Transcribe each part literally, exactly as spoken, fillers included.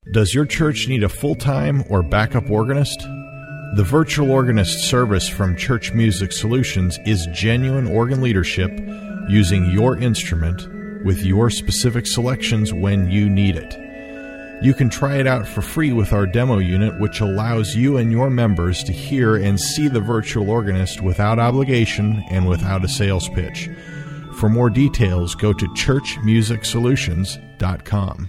Does your church need a full-time or backup organist? The Virtual Organist service from Church Music Solutions is genuine organ leadership using your instrument with your specific selections when you need it. You can try it out for free with our demo unit, which allows you and your members to hear and see the virtual organist without obligation and without a sales pitch. For more details, go to church music solutions dot com.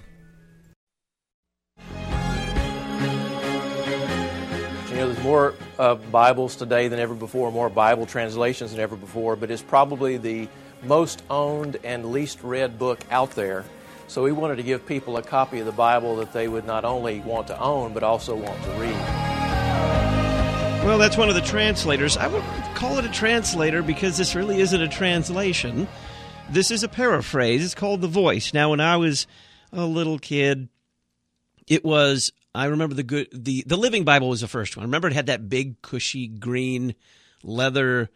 You know, there's more uh, Bibles today than ever before, more Bible translations than ever before, but it's probably the most owned and least read book out there. So we wanted to give people a copy of the Bible that they would not only want to own, but also want to read. Well, that's one of the translators. I would call it a translator because this really isn't a translation. This is a paraphrase. It's called The Voice. Now, when I was a little kid, it was... I remember the good the, the Living Bible was the first one. I remember it had that big, cushy, green, leather-esque,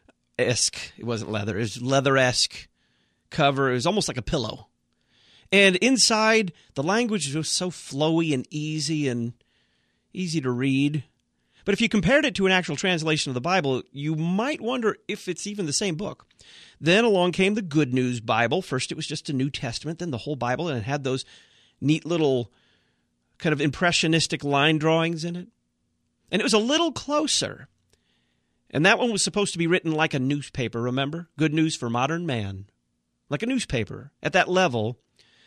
it wasn't leather, it was leather-esque cover. It was almost like a pillow. And inside, the language was so flowy and easy and easy to read. But if you compared it to an actual translation of the Bible, you might wonder if it's even the same book. Then along came the Good News Bible. First, it was just a New Testament, then the whole Bible, and it had those neat little kind of impressionistic line drawings in it. And it was a little closer. And that one was supposed to be written like a newspaper, remember? Good News for Modern Man. Like a newspaper, at that level.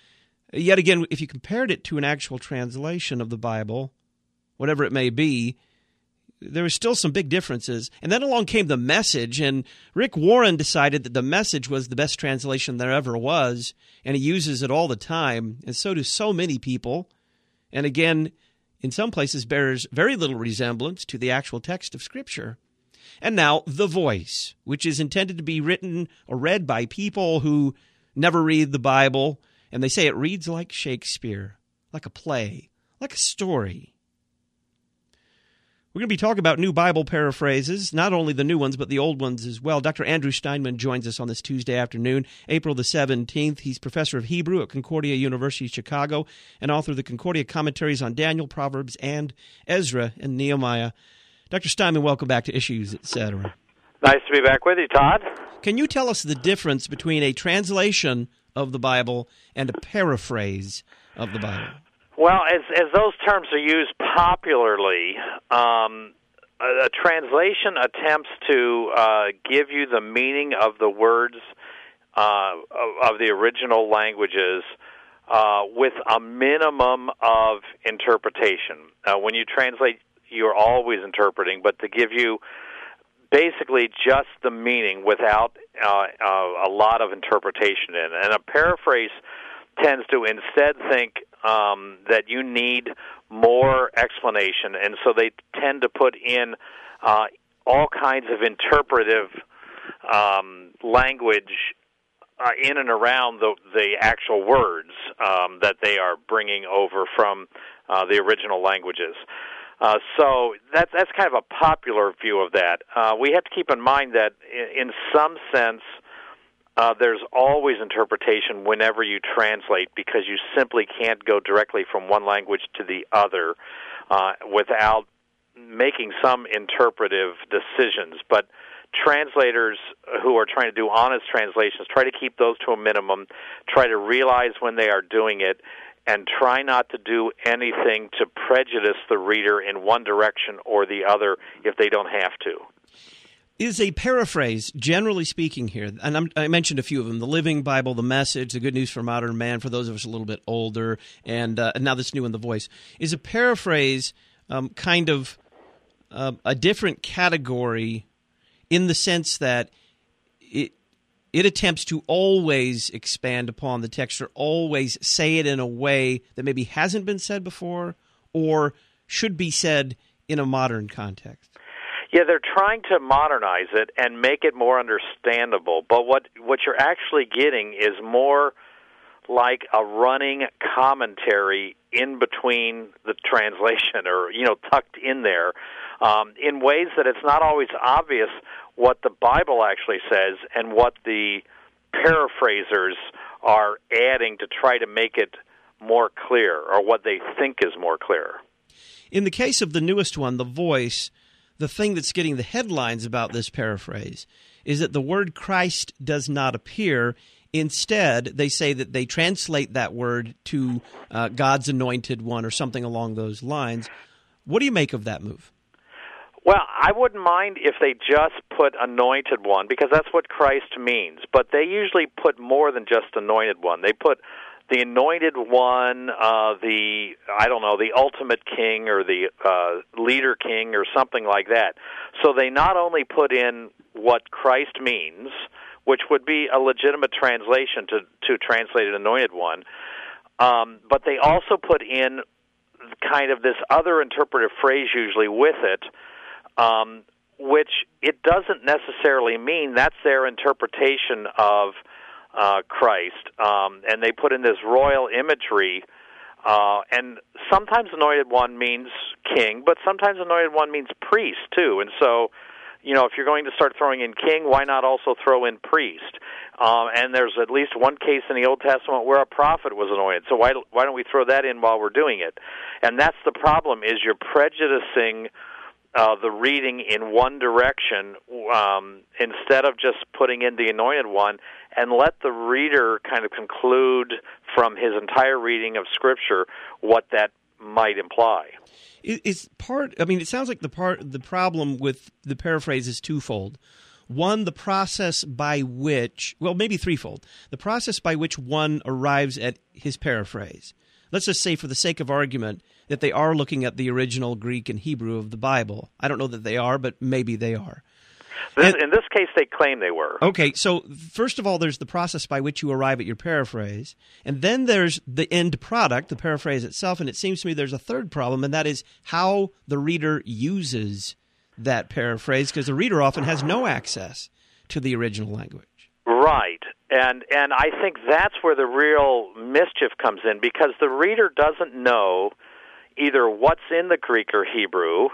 Yet again, if you compared it to an actual translation of the Bible, whatever it may be, there were still some big differences. And then along came the Message, and Rick Warren decided that the Message was the best translation there ever was, and he uses it all the time, and so do so many people. And again, in some places bears very little resemblance to the actual text of Scripture. And now, The Voice, which is intended to be written or read by people who never read the Bible, and they say it reads like Shakespeare, like a play, like a story. We're going to be talking about new Bible paraphrases, not only the new ones, but the old ones as well. Doctor Andrew Steinman joins us on this Tuesday afternoon, April the seventeenth. He's professor of Hebrew at Concordia University, Chicago, and author of the Concordia commentaries on Daniel, Proverbs, and Ezra and Nehemiah. Doctor Steinman, welcome back to Issues, et cetera. Nice to be back with you, Todd. Can you tell us the difference between a translation of the Bible and a paraphrase of the Bible? Well, as as those terms are used popularly, um, a, a translation attempts to uh, give you the meaning of the words uh, of, of the original languages uh, with a minimum of interpretation. Uh, when you translate, you're always interpreting, but to give you basically just the meaning without uh, uh, a lot of interpretation in it. And a paraphrase tends to instead think um, that you need more explanation, and so they tend to put in uh, all kinds of interpretive um, language uh, in and around the, the actual words um, that they are bringing over from uh, the original languages. Uh, so that's that's kind of a popular view of that. Uh, we have to keep in mind that in, in some sense, Uh, there's always interpretation whenever you translate because you simply can't go directly from one language to the other uh, without making some interpretive decisions. But translators who are trying to do honest translations try to keep those to a minimum, try to realize when they are doing it, and try not to do anything to prejudice the reader in one direction or the other if they don't have to. Is a paraphrase, generally speaking here, and I'm, I mentioned a few of them, the Living Bible, the Message, the Good News for Modern Man, for those of us a little bit older, and, uh, and now this new one, The Voice. Is a paraphrase um, kind of uh, a different category in the sense that it it attempts to always expand upon the text or always say it in a way that maybe hasn't been said before or should be said in a modern context? Yeah, they're trying to modernize it and make it more understandable. But what what you're actually getting is more like a running commentary in between the translation, or you know, tucked in there, um, in ways that it's not always obvious what the Bible actually says and what the paraphrasers are adding to try to make it more clear, or what they think is more clear. In the case of the newest one, The Voice, the thing that's getting the headlines about this paraphrase is that the word Christ does not appear. Instead, they say that they translate that word to uh, God's anointed one or something along those lines. What do you make of that move? Well, I wouldn't mind if they just put anointed one, because that's what Christ means. But they usually put more than just anointed one. They put the anointed one, uh, the, I don't know, the ultimate king or the uh, leader king or something like that. So they not only put in what Christ means, which would be a legitimate translation to, to translate an anointed one, um, but they also put in kind of this other interpretive phrase usually with it, um, which it doesn't necessarily mean. That's their interpretation of uh, Christ, um, and they put in this royal imagery, uh, and sometimes anointed one means king, but sometimes anointed one means priest too, and so, you know, if you're going to start throwing in king, why not also throw in priest? Um, and there's at least one case in the Old Testament where a prophet was anointed, so why why don't we throw that in while we're doing it? And that's the problem, is you're prejudicing uh, the reading in one direction um, instead of just putting in the anointed one, and let the reader kind of conclude from his entire reading of Scripture what that might imply. Is part? I mean, it sounds like the part the problem with the paraphrase is twofold. One, the process by which, well, maybe threefold. The process by which one arrives at his paraphrase. Let's just say, for the sake of argument, that they are looking at the original Greek and Hebrew of the Bible. I don't know that they are, but maybe they are. This, And, in this case, they claim they were. okay, so first of all, there's the process by which you arrive at your paraphrase, and then there's the end product, the paraphrase itself, and it seems to me there's a third problem, and that is how the reader uses that paraphrase, because the reader often has no access to the original language. Right, and and I think that's where the real mischief comes in, because the reader doesn't know either what's in the Greek or Hebrew,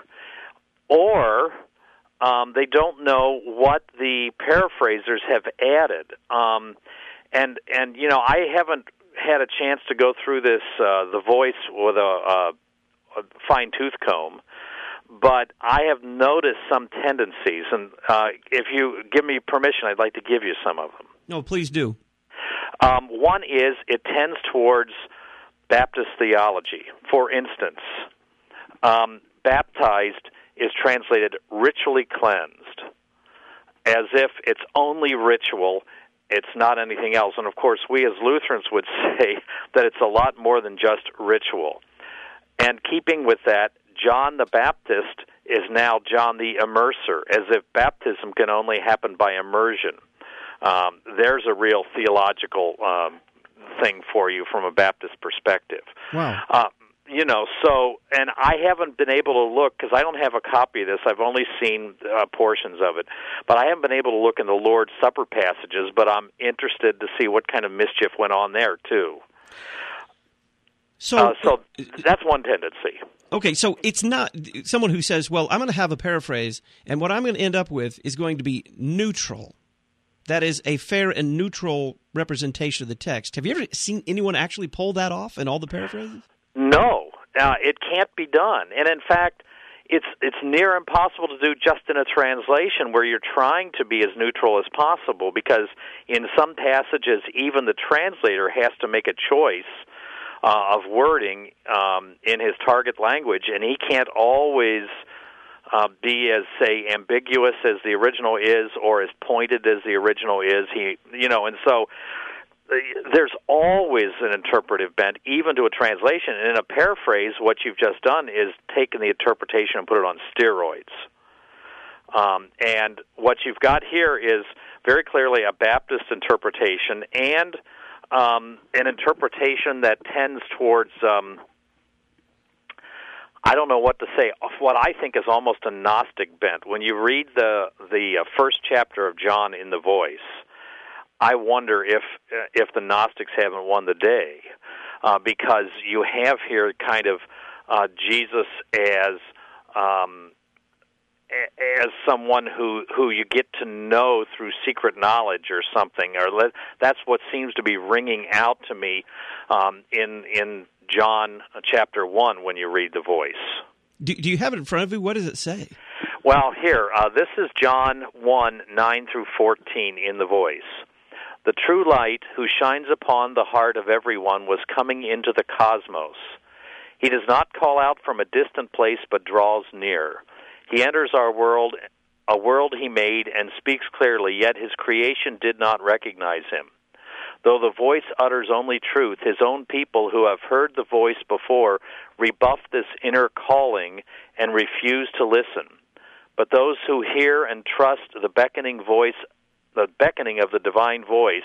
or Um, they don't know what the paraphrasers have added, um, and and you know, I haven't had a chance to go through this uh, The Voice with a, a, a fine tooth comb, but I have noticed some tendencies, and uh, if you give me permission, I'd like to give you some of them. No, please do. Um, one is it tends towards Baptist theology. For instance, um, baptized is translated ritually cleansed, as if it's only ritual, it's not anything else. And of course, we as Lutherans would say that it's a lot more than just ritual. And keeping with that, John the Baptist is now John the Immerser, as if baptism can only happen by immersion. Um, there's a real theological um, thing for you from a Baptist perspective. Wow. Uh, You know, so, and I haven't been able to look, because I don't have a copy of this, I've only seen uh, portions of it, but I haven't been able to look in the Lord's Supper passages, but I'm interested to see what kind of mischief went on there, too. So, uh, so that's one tendency. Okay, so it's not someone who says, well, I'm going to have a paraphrase, and what I'm going to end up with is going to be neutral. That is a fair and neutral representation of the text. Have you ever seen anyone actually pull that off in all the paraphrases? No, uh, it can't be done. And in fact, it's it's near impossible to do just in a translation where you're trying to be as neutral as possible, because in some passages, even the translator has to make a choice uh, of wording um, in his target language, and he can't always uh, be as, say, ambiguous as the original is or as pointed as the original is. He, you know, and so there's always an interpretive bent, even to a translation. And in a paraphrase, what you've just done is taken the interpretation and put it on steroids. Um, and what you've got here is very clearly a Baptist interpretation, and um, an interpretation that tends towards, um, I don't know what to say, what I think is almost a Gnostic bent. When you read the, the uh, first chapter of John in The Voice, I wonder if if the Gnostics haven't won the day, uh, because you have here kind of uh, Jesus as um, as someone who, who you get to know through secret knowledge or something. Or let, that's what seems to be ringing out to me um, in in John chapter one when you read the voice. Do, do you have it in front of you? What does it say? Well, here, uh, this is John one, nine through fourteen in the voice. The true light who shines upon the heart of everyone was coming into the cosmos. He does not call out from a distant place, but draws near. He enters our world, a world he made, and speaks clearly, yet his creation did not recognize him. Though the voice utters only truth, his own people who have heard the voice before rebuff this inner calling and refuse to listen. But those who hear and trust the beckoning voice, the beckoning of the divine voice,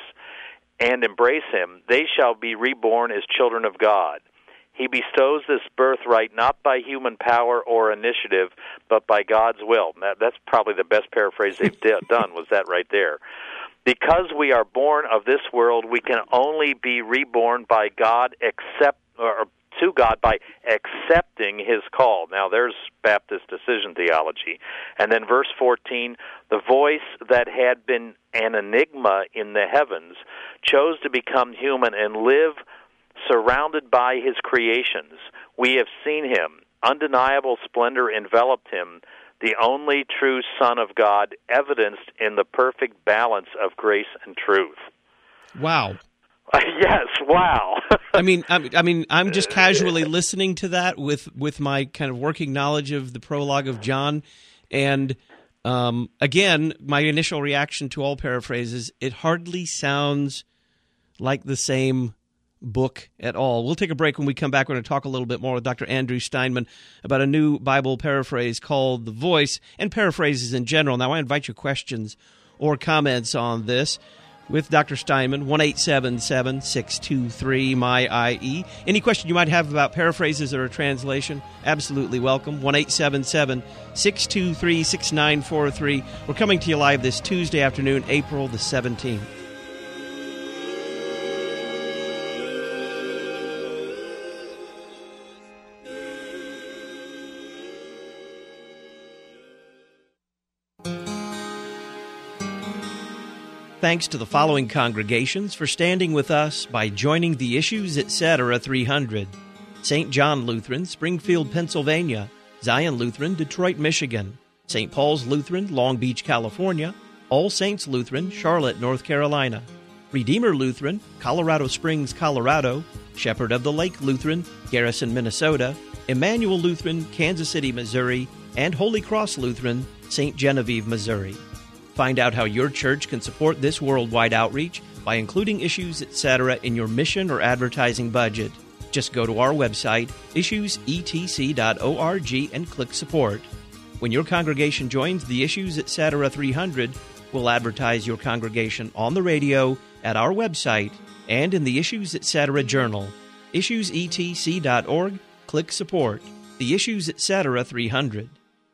and embrace him, they shall be reborn as children of God. He bestows this birthright not by human power or initiative, but by God's will. That, that's probably the best paraphrase they've done, was that right there. Because we are born of this world, we can only be reborn by God, accept, or to God by accepting his call. Now, there's Baptist decision theology. And then verse fourteen, the voice that had been an enigma in the heavens chose to become human and live surrounded by his creations. We have seen him. Undeniable splendor enveloped him, the only true Son of God, evidenced in the perfect balance of grace and truth. Wow. Uh, yes, wow. I mean, I, I mean, I'm just casually listening to that with, with my kind of working knowledge of the prologue of John, and um, again, my initial reaction to all paraphrases, it hardly sounds like the same book at all. We'll take a break. When we come back, we're going to talk a little bit more with Doctor Andrew Steinman about a new Bible paraphrase called The Voice, and paraphrases in general. Now, I invite your questions or comments on this with Doctor Steinman, one eight seven seven, six two three, M Y I E. Any question you might have about paraphrases or a translation, absolutely welcome. one eight seven seven, six two three, six nine four three. We're coming to you live this Tuesday afternoon, April the seventeenth. Thanks to the following congregations for standing with us by joining the Issues Etc. three hundred. Saint John Lutheran, Springfield, Pennsylvania. Zion Lutheran, Detroit, Michigan. Saint Paul's Lutheran, Long Beach, California. All Saints Lutheran, Charlotte, North Carolina. Redeemer Lutheran, Colorado Springs, Colorado. Shepherd of the Lake Lutheran, Garrison, Minnesota. Emmanuel Lutheran, Kansas City, Missouri. And Holy Cross Lutheran, Saint Genevieve, Missouri. Find out how your church can support this worldwide outreach by including Issues Etc. in your mission or advertising budget. Just go to our website, issues e t c dot org, and click Support. When your congregation joins the Issues Etc. three hundred, we'll advertise your congregation on the radio, at our website, and in the Issues Etc. Journal. issues e t c dot org, click Support. The Issues Etc. three hundred.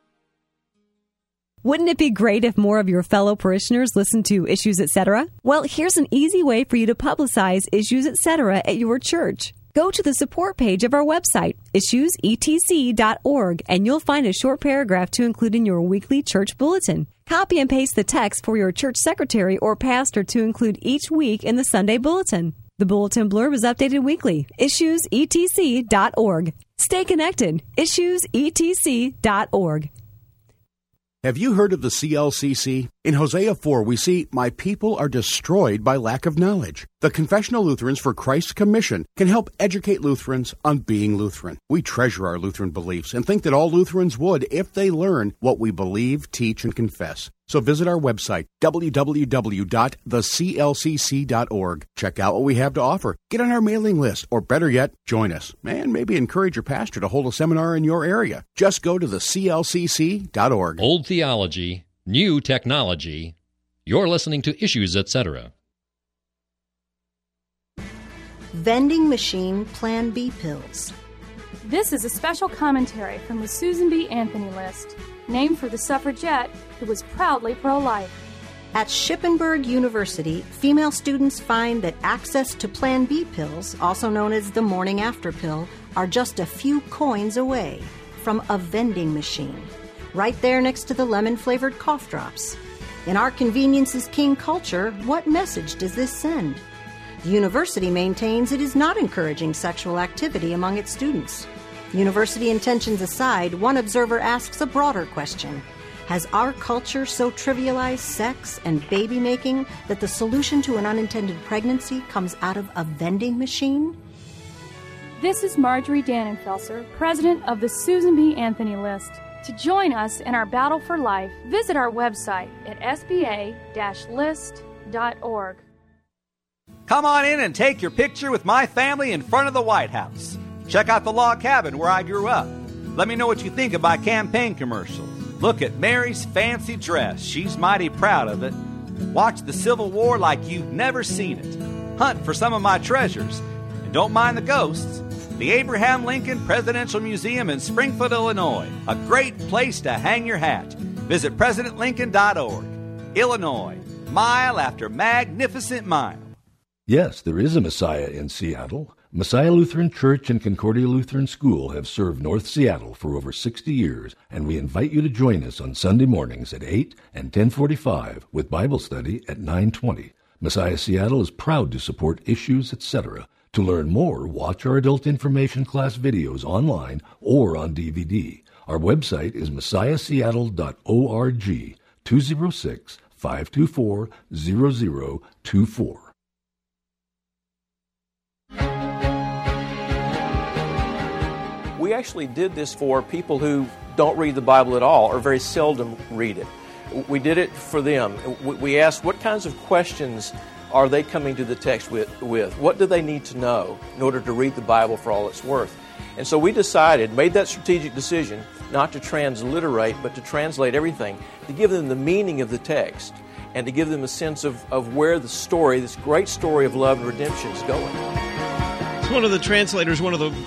Wouldn't it be great if more of your fellow parishioners listened to Issues Etc.? Well, here's an easy way for you to publicize Issues Etc. at your church. Go to the support page of our website, issues e t c dot org, and you'll find a short paragraph to include in your weekly church bulletin. Copy and paste the text for your church secretary or pastor to include each week in the Sunday bulletin. The bulletin blurb is updated weekly. issues e t c dot org. Stay connected. issues e t c dot org. Have you heard of the C L C C? In Hosea four, we see, "My people are destroyed by lack of knowledge." The Confessional Lutherans for Christ's Commission can help educate Lutherans on being Lutheran. We treasure our Lutheran beliefs and think that all Lutherans would if they learn what we believe, teach, and confess. So visit our website, w w w dot the c l c c dot org. Check out what we have to offer. Get on our mailing list, or better yet, join us. And maybe encourage your pastor to hold a seminar in your area. Just go to the c l c c dot org. Old theology, new technology. You're listening to Issues Etc. Vending machine Plan B pills. This is a special commentary from the Susan B. Anthony list, named for the suffragette who was proudly pro-life. At Shippensburg University, female students find that access to Plan B pills, also known as the morning after pill, are just a few coins away from a vending machine. right there next to the lemon-flavored cough drops. In our convenience is king culture, what message does this send? The university maintains it is not encouraging sexual activity among its students. University intentions aside, one observer asks a broader question. Has our culture so trivialized sex and baby making that the solution to an unintended pregnancy comes out of a vending machine? This is Marjorie Dannenfelser, president of the Susan B. Anthony List. To join us in our battle for life, visit our website at s b a dash list dot org. Come on in and take your picture with my family in front of the White House. Check out the log cabin where I grew up. Let me know what you think of my campaign commercial. Look at Mary's fancy dress. She's mighty proud of it. Watch the Civil War like you've never seen it. Hunt for some of my treasures. And don't mind the ghosts. The Abraham Lincoln Presidential Museum in Springfield, Illinois. A great place to hang your hat. Visit president lincoln dot org. Illinois. Mile after magnificent mile. Yes, there is a Messiah in Seattle. Messiah Lutheran Church and Concordia Lutheran School have served North Seattle for over sixty years, and we invite you to join us on Sunday mornings at eight and ten forty-five with Bible study at nine twenty. Messiah Seattle is proud to support Issues, et cetera. To learn more, watch our adult information class videos online or on D V D. Our website is messiah seattle dot org, two oh six, five two four, zero zero two four. We actually did this for people who don't read the Bible at all or very seldom read it. We did it for them. We asked what kinds of questions are they coming to the text with, with? What do they need to know in order to read the Bible for all it's worth? And so we decided, made that strategic decision not to transliterate, but to translate everything, to give them the meaning of the text and to give them a sense of, of where the story, this great story of love and redemption is going. It's one of the translators, one of the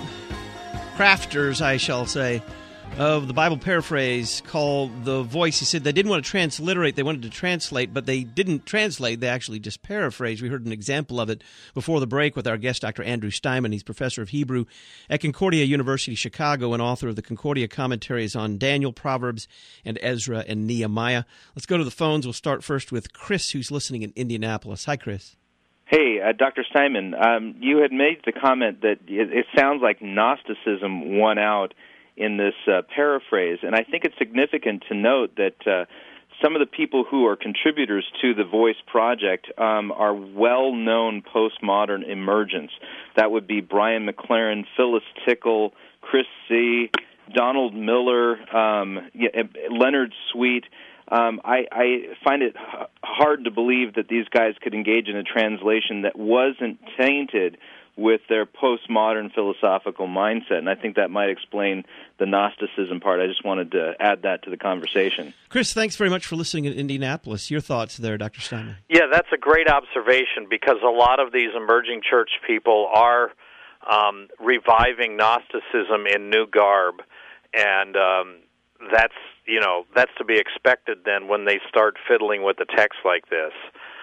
crafters, I shall say, of the Bible paraphrase called The Voice. He said they didn't want to transliterate, they wanted to translate, but they didn't translate, they actually just paraphrased. We heard an example of it before the break with our guest, Doctor Andrew Steinman. He's professor of Hebrew at Concordia University, Chicago, and author of the Concordia commentaries on Daniel, Proverbs, and Ezra and Nehemiah. Let's go to the phones. We'll start first with Chris, who's listening in Indianapolis. Hi, Chris. Hey, uh, Doctor Steinman, um, you had made the comment that it, it sounds like Gnosticism won out in this uh, paraphrase, and I think it's significant to note that uh, some of the people who are contributors to the Voice Project um, are well-known postmodern emergents. That would be Brian McLaren, Phyllis Tickle, Chris C., Donald Miller, um, Leonard Sweet. Um, I, I find it h- hard to believe that these guys could engage in a translation that wasn't tainted with their postmodern philosophical mindset, and I think that might explain the Gnosticism part. I just wanted to add that to the conversation. Chris, thanks very much for listening in Indianapolis. Your thoughts there, Doctor Steinman? Yeah, that's a great observation because a lot of these emerging church people are um, reviving Gnosticism in new garb, and um, that's you know that's to be expected then when they start fiddling with the text like this.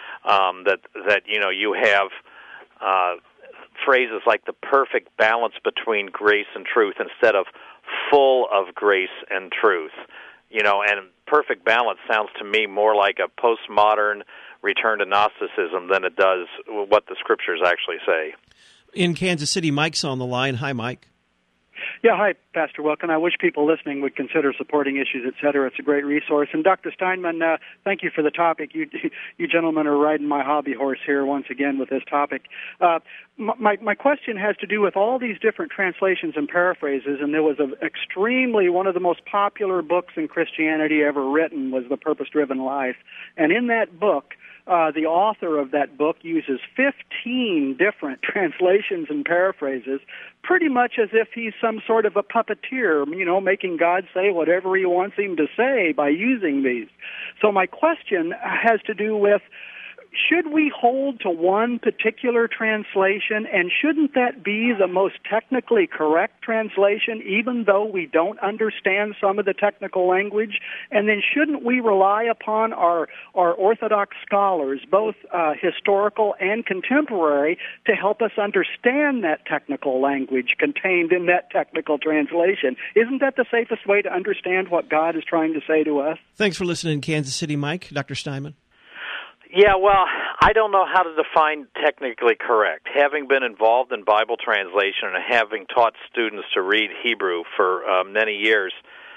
Um, that that you know you have. Uh, phrases like the perfect balance between grace and truth instead of full of grace and truth. You know, and perfect balance sounds to me more like a postmodern return to Gnosticism than it does what the Scriptures actually say. In Kansas City, Mike's on the line. Hi, Mike. Yeah, hi, Pastor Wilken. I wish people listening would consider supporting Issues, et cetera. It's a great resource. And Doctor Steinman, uh, thank you for the topic. You you gentlemen are riding my hobby horse here once again with this topic. Uh, my, my question has to do with all these different translations and paraphrases, and there was an extremely, one of the most popular books in Christianity ever written was The Purpose-Driven Life. And in that book, Uh, the author of that book uses fifteen different translations and paraphrases, pretty much as if he's some sort of a puppeteer, you know, making God say whatever he wants him to say by using these. So my question has to do with, should we hold to one particular translation, and shouldn't that be the most technically correct translation, even though we don't understand some of the technical language? And then shouldn't we rely upon our, our Orthodox scholars, both uh, historical and contemporary, to help us understand that technical language contained in that technical translation? Isn't that the safest way to understand what God is trying to say to us? Thanks for listening, Kansas City, Mike. Doctor Steinman? Yeah, well, I don't know how to define technically correct. Having been involved in Bible translation and having taught students to read Hebrew for uh, many years,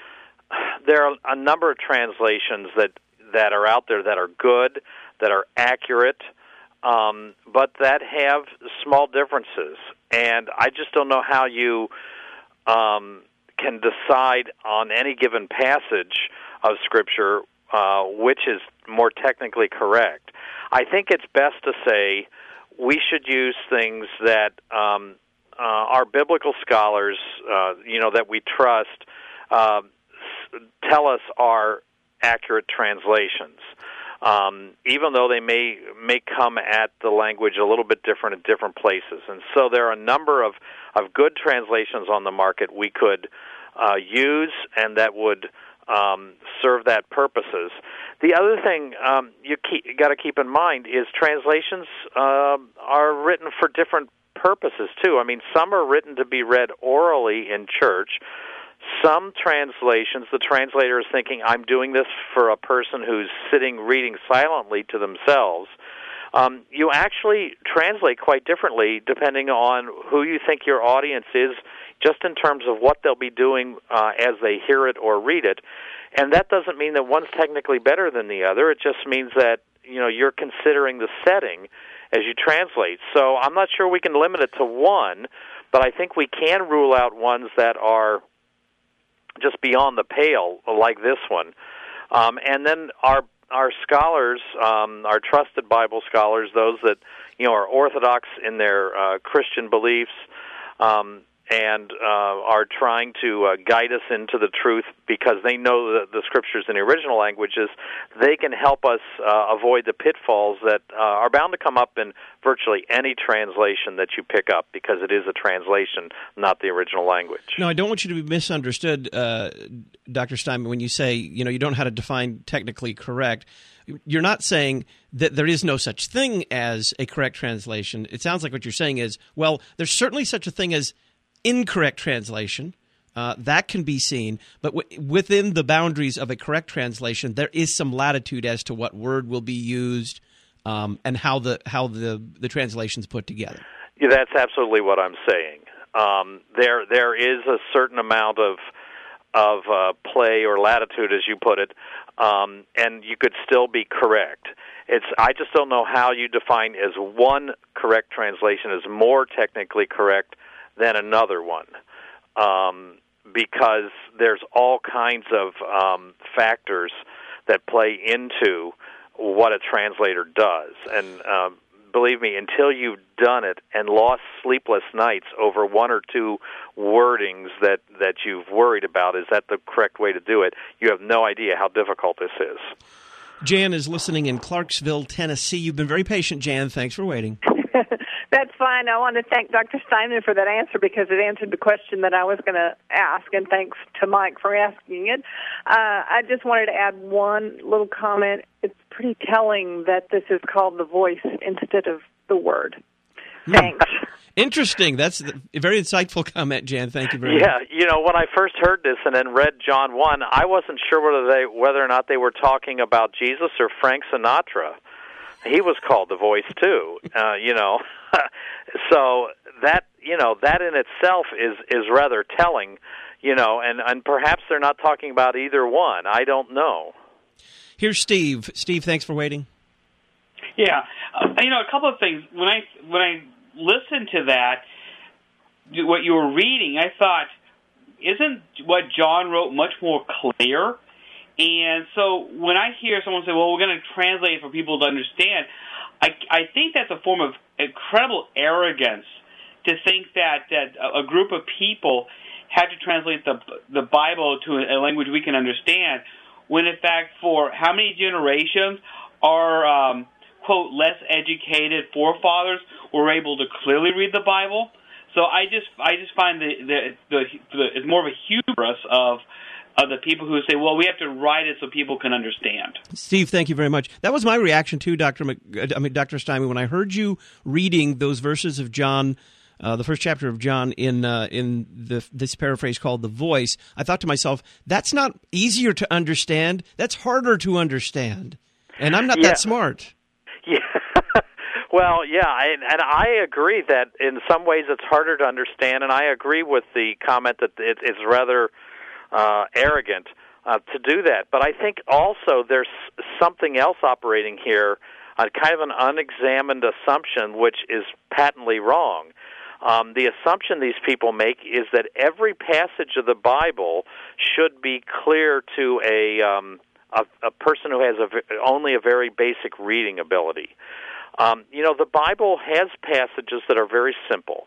there are a number of translations that, that are out there that are good, that are accurate, um, but that have small differences. And I just don't know how you um, can decide on any given passage of Scripture Uh, which is more technically correct. I think it's best to say we should use things that um, uh, our biblical scholars, uh, you know, that we trust, uh, tell us are accurate translations, um, even though they may may come at the language a little bit different in different places. And so there are a number of, of good translations on the market we could uh, use, and that would Um, serve that purposes. The other thing um, you, you got to keep in mind is translations uh, are written for different purposes too. I mean, some are written to be read orally in church. Some translations, the translator is thinking, I'm doing this for a person who's sitting reading silently to themselves. Um, you actually translate quite differently depending on who you think your audience is, just in terms of what they'll be doing uh, as they hear it or read it. And that doesn't mean that one's technically better than the other. It just means that, you know, you're considering the setting as you translate. So I'm not sure we can limit it to one, but I think we can rule out ones that are just beyond the pale, like this one. Um, and then our our scholars, um, our trusted Bible scholars, those that, you know, are orthodox in their uh, Christian beliefs, um, and uh, are trying to uh, guide us into the truth because they know the, the Scriptures in the original languages, they can help us uh, avoid the pitfalls that uh, are bound to come up in virtually any translation that you pick up, because it is a translation, not the original language. No, I don't want you to be misunderstood, uh, Doctor Steinman, when you say, you know, you don't know how to define technically correct. You're not saying that there is no such thing as a correct translation. It sounds like what you're saying is, well, there's certainly such a thing as incorrect translation. Uh, that can be seen, but w- within the boundaries of a correct translation, there is some latitude as to what word will be used um, and how the how the the translation's put together. Yeah, that's absolutely what I'm saying. Um, there there is a certain amount of of uh, play or latitude, as you put it, um, and you could still be correct. It's I just don't know how you define as one correct translation is more technically correct than another one, um, because there's all kinds of um, factors that play into what a translator does. And um, believe me, until you've done it and lost sleepless nights over one or two wordings that, that you've worried about, is that the correct way to do it, you have no idea how difficult this is. Jan is listening in Clarksville, Tennessee. You've been very patient, Jan. Thanks for waiting. That's fine. I want to thank Doctor Steinman for that answer, because it answered the question that I was going to ask, and thanks to Mike for asking it. Uh, I just wanted to add one little comment. It's pretty telling that this is called the voice instead of the word. Thanks. Interesting. That's a very insightful comment, Jan. Thank you very yeah, much. Yeah, you know, when I first heard this and then read John one, I wasn't sure whether they whether or not they were talking about Jesus or Frank Sinatra. He was called the voice too, uh, you know. So that, you know, that in itself is, is rather telling, you know, and, and perhaps they're not talking about either one. I don't know. Here's Steve. Steve, thanks for waiting. Yeah, uh, you know, a couple of things. When I when I listened to that, what you were reading, I thought, isn't what John wrote much more clear? And so when I hear someone say, well, we're going to translate it for people to understand, I, I think that's a form of incredible arrogance to think that, that a group of people had to translate the the Bible to a language we can understand, when in fact for how many generations our um, quote, less educated forefathers were able to clearly read the Bible. So I just I just find the the, the, the it's more of a hubris of of the people who say, well, we have to write it so people can understand. Steve, thank you very much. That was my reaction too, Doctor Mc, I mean, Doctor Steinman, when I heard you reading those verses of John, uh, the first chapter of John in uh, in the, this paraphrase called The Voice. I thought to myself, that's not easier to understand. That's harder to understand. And I'm not yeah. that smart. Yeah. Well, yeah, and, and I agree that in some ways it's harder to understand, and I agree with the comment that it, it's rather uh, arrogant uh, to do that. But I think also there's something else operating here, uh, kind of an unexamined assumption, which is patently wrong. Um, the assumption these people make is that every passage of the Bible should be clear to a um, a, a person who has a, only a very basic reading ability. Um, you know, the Bible has passages that are very simple.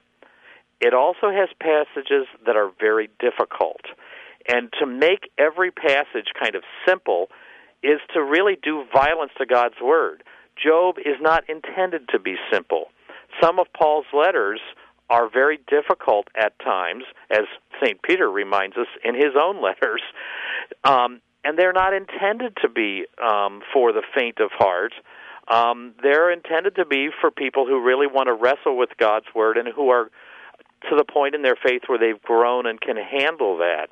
It also has passages that are very difficult. And to make every passage kind of simple is to really do violence to God's Word. Job is not intended to be simple. Some of Paul's letters are very difficult at times, as Saint Peter reminds us in his own letters, um, and they're not intended to be um, for the faint of heart. Um, they're intended to be for people who really want to wrestle with God's Word and who are to the point in their faith where they've grown and can handle that.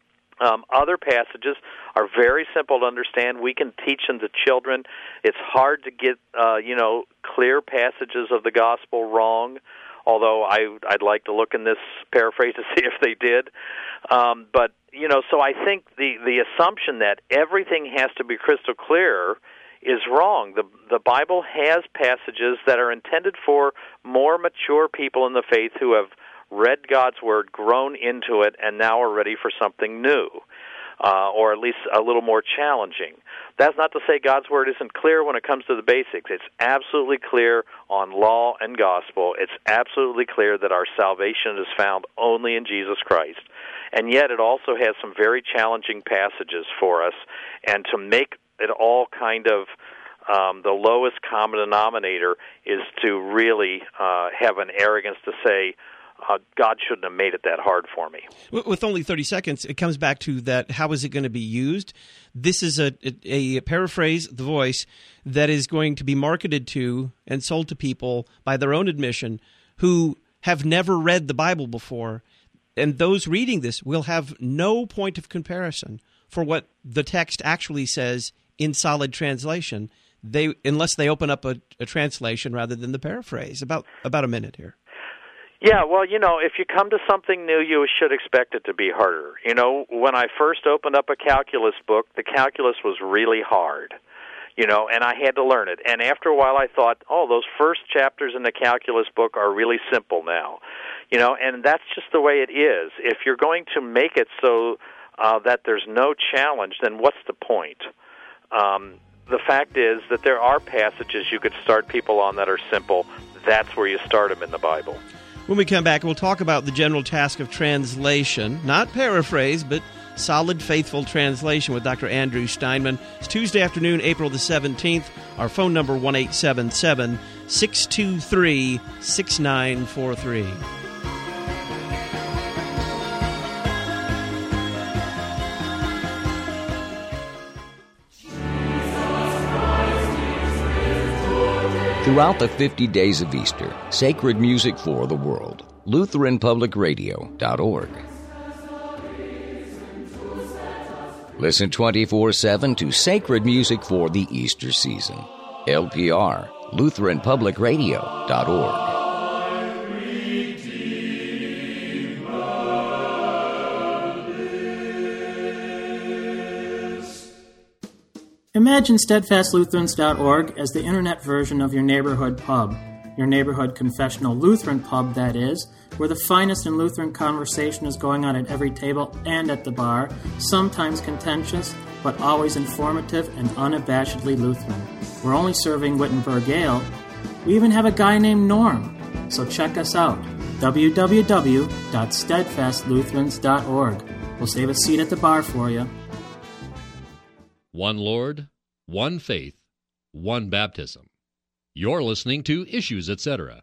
Um, other passages are very simple to understand. We can teach them to children. It's hard to get, uh, you know, clear passages of the gospel wrong, although I, I'd like to look in this paraphrase to see if they did. Um, but, you know, so I think the, the assumption that everything has to be crystal clear is wrong. The the Bible has passages that are intended for more mature people in the faith who have read God's Word, grown into it, and now are ready for something new, uh, or at least a little more challenging. That's not to say God's Word isn't clear when it comes to the basics. It's absolutely clear on law and gospel. It's absolutely clear that our salvation is found only in Jesus Christ. And yet it also has some very challenging passages for us, and to make it all kind of um, the lowest common denominator is to really uh, have an arrogance to say, uh, God shouldn't have made it that hard for me. With only thirty seconds, it comes back to that, how is it going to be used? This is a, a, a paraphrase, The Voice, that is going to be marketed to and sold to people by their own admission who have never read the Bible before. And those reading this will have no point of comparison for what the text actually says in solid translation, they unless they open up a, a translation rather than the paraphrase. About about a minute here. Yeah, well, you know, if you come to something new, you should expect it to be harder. You know, when I first opened up a calculus book, the calculus was really hard, you know, and I had to learn it. And after a while I thought, oh, those first chapters in the calculus book are really simple now. You know, and that's just the way it is. If you're going to make it so uh, that there's no challenge, then what's the point? Um, the fact is that there are passages you could start people on that are simple. That's where you start them in the Bible. When we come back, we'll talk about the general task of translation, not paraphrase, but solid, faithful translation with Doctor Andrew Steinman. It's Tuesday afternoon, April the seventeenth. Our phone number, one eight seven seven, six two three, six nine four three. Throughout the fifty days of Easter, sacred music for the world. Lutheran Public Radio dot org. Listen twenty-four seven to sacred music for the Easter season. L P R, Lutheran Public Radio dot org. Imagine Steadfast Lutherans dot org as the internet version of your neighborhood pub. Your neighborhood confessional Lutheran pub, that is, where the finest in Lutheran conversation is going on at every table and at the bar, sometimes contentious, but always informative and unabashedly Lutheran. We're only serving Wittenberg Ale. We even have a guy named Norm. So check us out, w w w dot steadfast lutherans dot org. We'll save a seat at the bar for you. One Lord, one faith, one baptism. You're listening to Issues, et cetera.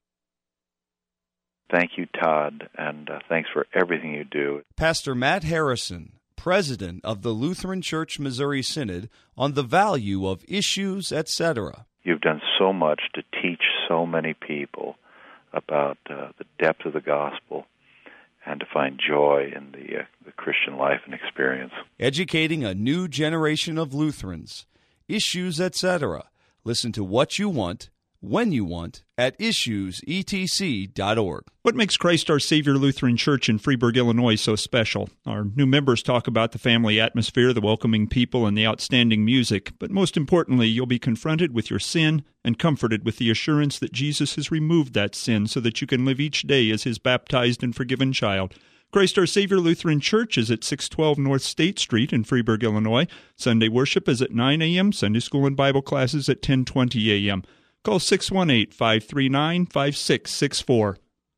Thank you, Todd, and uh, thanks for everything you do. Pastor Matt Harrison, President of the Lutheran Church Missouri Synod, on the value of Issues, et cetera. You've done so much to teach so many people about uh, the depth of the gospel and to find joy in the, uh, the Christian life and experience. Educating a new generation of Lutherans. Issues, et cetera. Listen to what you want, when you want, at issues e t c dot org. What makes Christ Our Savior Lutheran Church in Freeburg, Illinois so special? Our new members talk about the family atmosphere, the welcoming people, and the outstanding music. But most importantly, you'll be confronted with your sin and comforted with the assurance that Jesus has removed that sin so that you can live each day as His baptized and forgiven child. Christ Our Savior Lutheran Church is at six twelve North State Street in Freeburg, Illinois. Sunday worship is at nine a.m., Sunday school and Bible classes at ten twenty a.m. Call six one eight, five three nine, five six six four.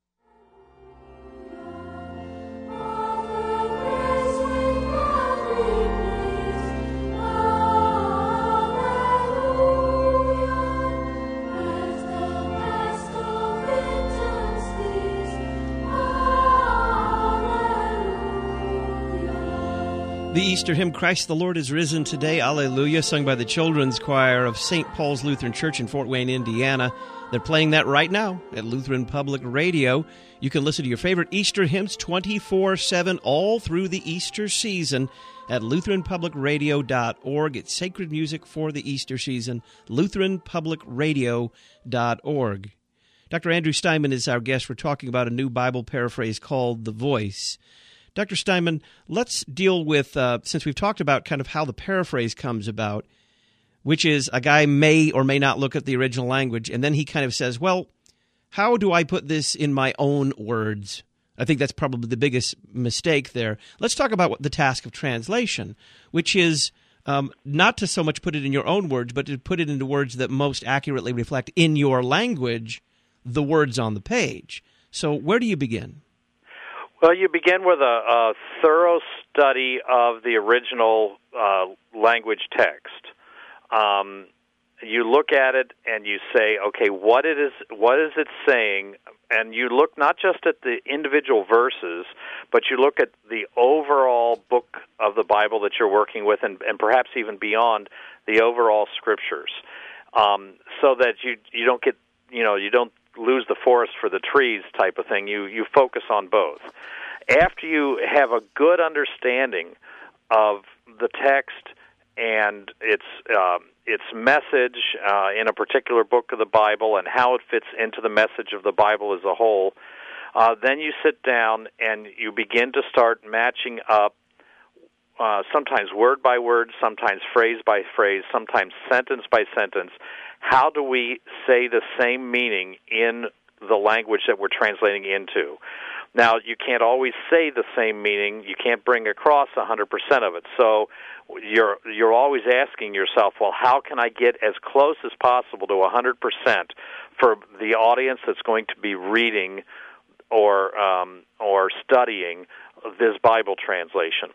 The Easter hymn, Christ the Lord is Risen Today, Alleluia, sung by the Children's Choir of Saint Paul's Lutheran Church in Fort Wayne, Indiana. They're playing that right now at Lutheran Public Radio. You can listen to your favorite Easter hymns twenty-four seven all through the Easter season at lutheran public radio dot org. It's sacred music for the Easter season, lutheran public radio dot org. Doctor Andrew Steinman is our guest. We're talking about a new Bible paraphrase called The Voice. Doctor Steinman, let's deal with, uh, since we've talked about kind of how the paraphrase comes about, which is a guy may or may not look at the original language, and then he kind of says, well, how do I put this in my own words? I think that's probably the biggest mistake there. Let's talk about what the task of translation, which is um, not to so much put it in your own words, but to put it into words that most accurately reflect in your language the words on the page. So where do you begin? Well, you begin with a, a thorough study of the original uh, language text. Um, you look at it and you say, okay, what it is, what is it saying? And you look not just at the individual verses, but you look at the overall book of the Bible that you're working with, and, and perhaps even beyond the overall scriptures, um, so that you you don't get you know you don't lose the forest for the trees type of thing. You you focus on both. After you have a good understanding of the text and its um, its message uh, in a particular book of the Bible and how it fits into the message of the Bible as a whole, uh, then you sit down and you begin to start matching up, uh, sometimes word by word, sometimes phrase by phrase, sometimes sentence by sentence. How do we say the same meaning in the language that we're translating into? Now, you can't always say the same meaning. You can't bring across one hundred percent of it. So you're you're always asking yourself, well, how can I get as close as possible to one hundred percent for the audience that's going to be reading or um, or studying this Bible translation?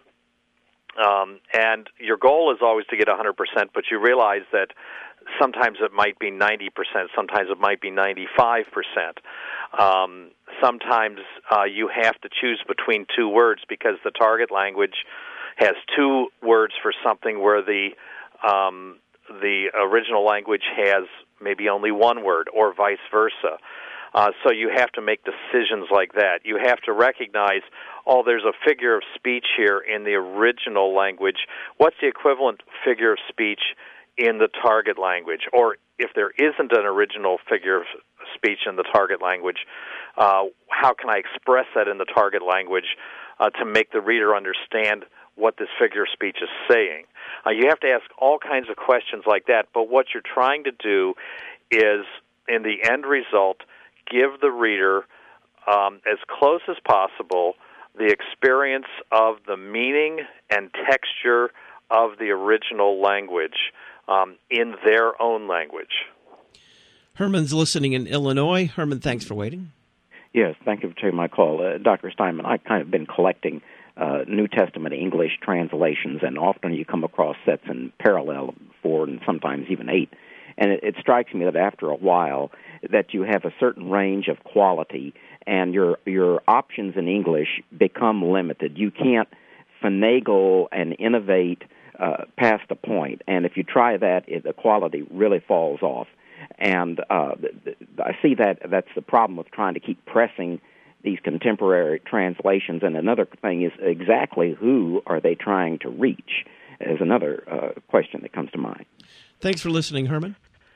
Um, and your goal is always to get one hundred percent, but you realize that sometimes it might be ninety percent, sometimes it might be ninety-five percent. Um, sometimes uh, you have to choose between two words because the target language has two words for something where the um, the original language has maybe only one word, or vice versa. Uh, so you have to make decisions like that. You have to recognize, oh, there's a figure of speech here in the original language. What's the equivalent figure of speech in the target language? Or if there isn't an original figure of speech in the target language, uh, how can I express that in the target language uh, to make the reader understand what this figure of speech is saying? Uh, you have to ask all kinds of questions like that, but what you're trying to do is, in the end result, give the reader, um, as close as possible, the experience of the meaning and texture of the original language um, in their own language. Herman's listening in Illinois. Herman, thanks for waiting. Yes, thank you for taking my call. Uh, Doctor Steinman, I've kind of been collecting uh, New Testament English translations, and often you come across sets in parallel, four and sometimes even eight. And it, it strikes me that after a while that you have a certain range of quality, and your your options in English become limited. You can't finagle and innovate uh, past a point, and if you try that, it, the quality really falls off. And uh, I see that that's the problem with trying to keep pressing these contemporary translations. And another thing is exactly who are they trying to reach is another uh, question that comes to mind. Thanks for listening, Herman.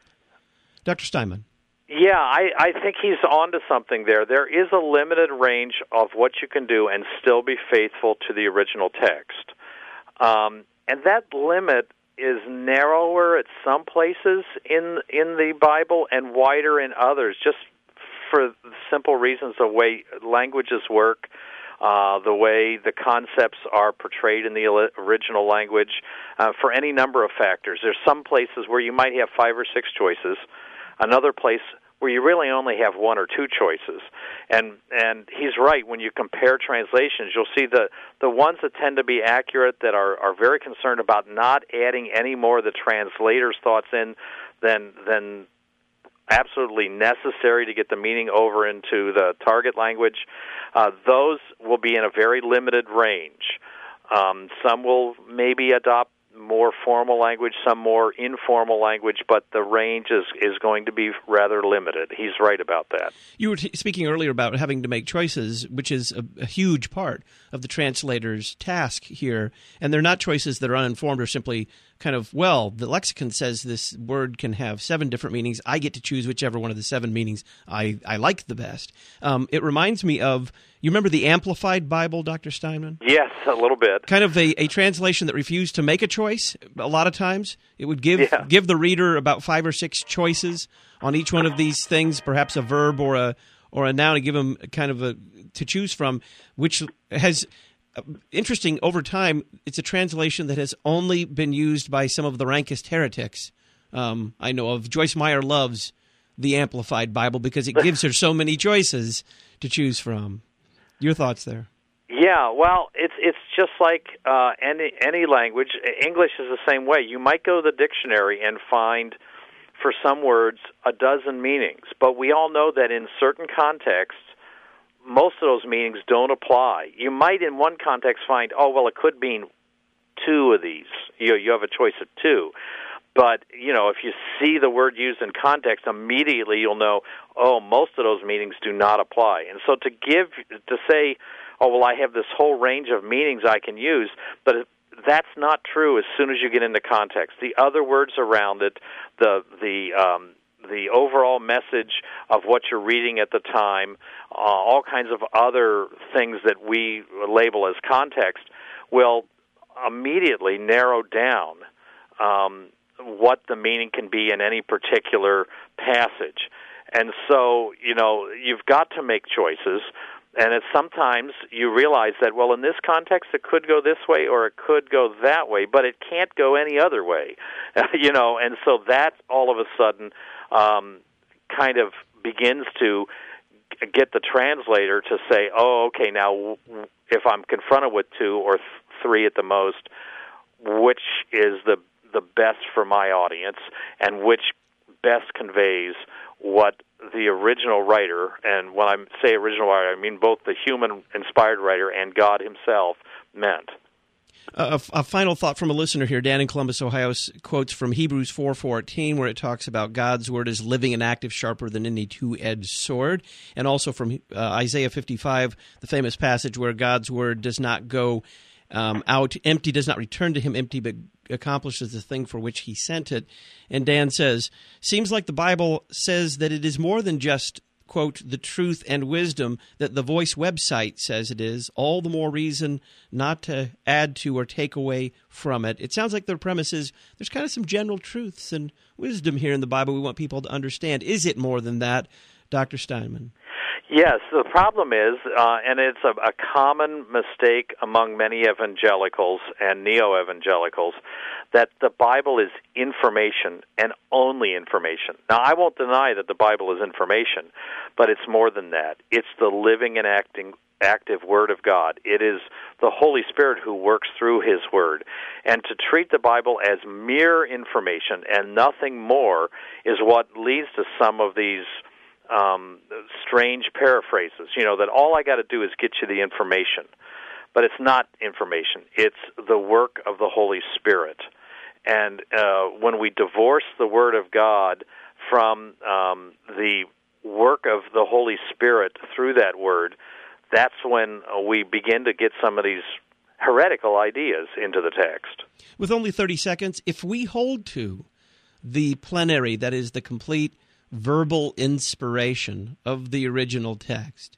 Doctor Steinman. Yeah, I, I think he's onto something there. There is a limited range of what you can do and still be faithful to the original text. Um, and that limit is narrower at some places in in the Bible and wider in others, just for simple reasons of the way languages work, uh, the way the concepts are portrayed in the original language, uh, for any number of factors. There's some places where you might have five or six choices, another place where you really only have one or two choices. And and he's right, when you compare translations, you'll see the, the ones that tend to be accurate, that are, are very concerned about not adding any more of the translator's thoughts in than than absolutely necessary to get the meaning over into the target language. Uh, those will be in a very limited range. Um, some will maybe adopt more formal language, some more informal language, but the range is, is going to be rather limited. He's right about that. You were t- speaking earlier about having to make choices, which is a, a huge part of the translator's task here, and they're not choices that are uninformed or simply kind of, well, the lexicon says this word can have seven different meanings. I get to choose whichever one of the seven meanings I, I like the best. Um, it reminds me of, you remember the Amplified Bible, Doctor Steinman? Yes, a little bit. Kind of a, a translation that refused to make a choice a lot of times. It would give yeah. give the reader about five or six choices on each one of these things, perhaps a verb or a or a noun, to give them kind of a to choose from, which has... Interesting, over time, it's a translation that has only been used by some of the rankest heretics. Um, I know of. Joyce Meyer loves the Amplified Bible because it gives her so many choices to choose from. Your thoughts there? Yeah, well, it's it's just like uh, any any language. English is the same way. You might go to the dictionary and find, for some words, a dozen meanings, but we all know that in certain contexts, most of those meanings don't apply. You might in one context find, oh, well, it could mean two of these. You you have a choice of two. But, you know, if you see the word used in context, immediately you'll know, oh, most of those meanings do not apply. And so to give, to say, oh, well, I have this whole range of meanings I can use, but that's not true as soon as you get into context. The other words around it, the the um, the overall message of what you're reading at the time, uh, all kinds of other things that we label as context, will immediately narrow down um, what the meaning can be in any particular passage. And so, you know, you've got to make choices, and it's sometimes you realize that, well, in this context it could go this way or it could go that way, but it can't go any other way, you know, and so that all of a sudden Um, kind of begins to get the translator to say, oh, okay, now if I'm confronted with two or th- three at the most, which is the the best for my audience and which best conveys what the original writer, and when I say original writer, I mean both the human-inspired writer and God himself, meant. Uh, a, a final thought from a listener here. Dan in Columbus, Ohio, quotes from Hebrews four fourteen, where it talks about God's word is living and active, sharper than any two-edged sword, and also from uh, Isaiah fifty-five, the famous passage where God's word does not go um, out empty, does not return to him empty, but accomplishes the thing for which he sent it. And Dan says, seems like the Bible says that it is more than just, quote, the truth and wisdom that the Voice website says it is, all the more reason not to add to or take away from it. It sounds like their premise is there's kind of some general truths and wisdom here in the Bible we want people to understand. Is it more than that, Doctor Steinman? Yes, the problem is, uh, and it's a, a common mistake among many evangelicals and neo-evangelicals, that the Bible is information and only information. Now, I won't deny that the Bible is information, but it's more than that. It's the living and acting active Word of God. It is the Holy Spirit who works through His Word. And to treat the Bible as mere information and nothing more is what leads to some of these um, strange paraphrases, you know, that all I got to do is get you the information. But it's not information. It's the work of the Holy Spirit. And uh, when we divorce the Word of God from um, the work of the Holy Spirit through that Word, that's when uh, we begin to get some of these heretical ideas into the text. With only thirty seconds, if we hold to the plenary, that is the complete verbal inspiration of the original text,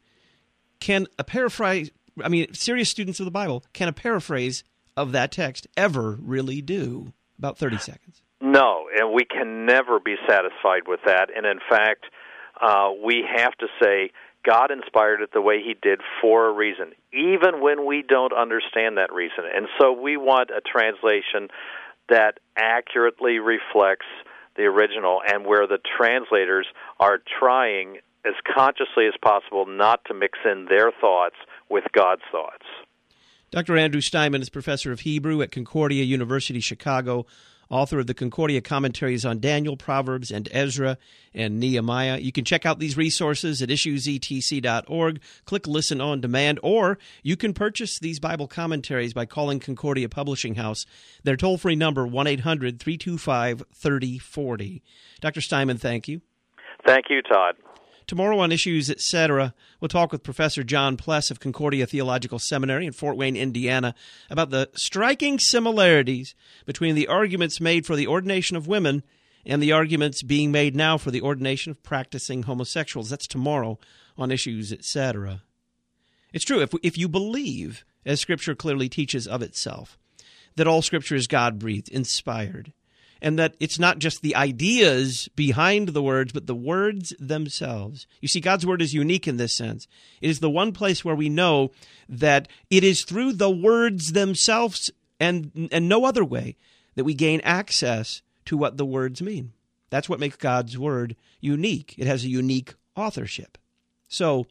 can a paraphrase, I mean, serious students of the Bible, can a paraphrase of that text ever really do? About thirty seconds. No, and we can never be satisfied with that. And in fact, uh, we have to say God inspired it the way He did for a reason, even when we don't understand that reason. And so we want a translation that accurately reflects the original, and where the translators are trying as consciously as possible not to mix in their thoughts with God's thoughts. Doctor Andrew Steinman is professor of Hebrew at Concordia University, Chicago, author of the Concordia commentaries on Daniel, Proverbs, and Ezra, and Nehemiah. You can check out these resources at issues e t c dot org. Click Listen on Demand, or you can purchase these Bible commentaries by calling Concordia Publishing House. Their toll-free number, one eight hundred three two five three zero four zero. Doctor Steinman, thank you. Thank you, Todd. Tomorrow on Issues, et cetera, we'll talk with Professor John Pless of Concordia Theological Seminary in Fort Wayne, Indiana, about the striking similarities between the arguments made for the ordination of women and the arguments being made now for the ordination of practicing homosexuals. That's tomorrow on Issues, et cetera. It's true, if, if you believe, as Scripture clearly teaches of itself, that all Scripture is God-breathed, inspired, and that it's not just the ideas behind the words, but the words themselves. You see, God's Word is unique in this sense. It is the one place where we know that it is through the words themselves and, and no other way that we gain access to what the words mean. That's what makes God's Word unique. It has a unique authorship. So,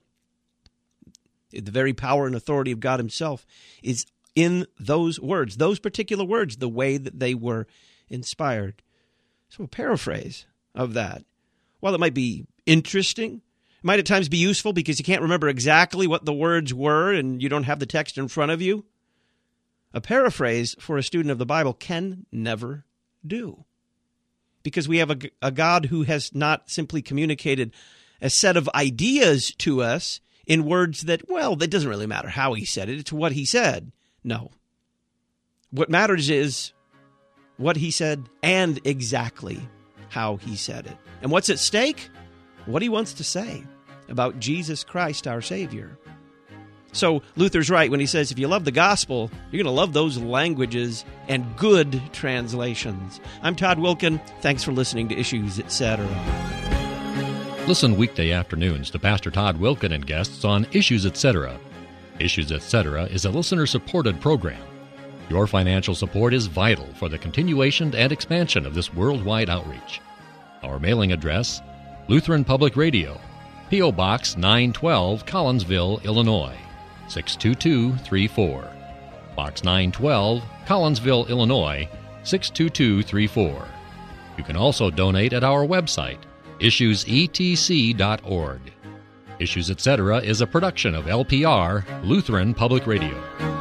the very power and authority of God Himself is in those words, those particular words, the way that they were inspired. So a paraphrase of that, while it might be interesting, it might at times be useful because you can't remember exactly what the words were and you don't have the text in front of you, a paraphrase for a student of the Bible can never do. Because we have a, a God who has not simply communicated a set of ideas to us in words that, well, it doesn't really matter how He said it, it's what He said. No. What matters is what He said and exactly how He said it. And what's at stake? What He wants to say about Jesus Christ, our Savior. So Luther's right when he says if you love the gospel, you're going to love those languages and good translations. I'm Todd Wilken. Thanks for listening to Issues, et cetera. Listen weekday afternoons to Pastor Todd Wilken and guests on Issues, et cetera. Issues, et cetera is a listener-supported program. Your financial support is vital for the continuation and expansion of this worldwide outreach. Our mailing address, Lutheran Public Radio, P O. Box nine twelve, Collinsville, Illinois, six two two three four. Box nine twelve, Collinsville, Illinois, six two two three four. You can also donate at our website, issues e t c dot org. Issues, et cetera is a production of L P R, Lutheran Public Radio.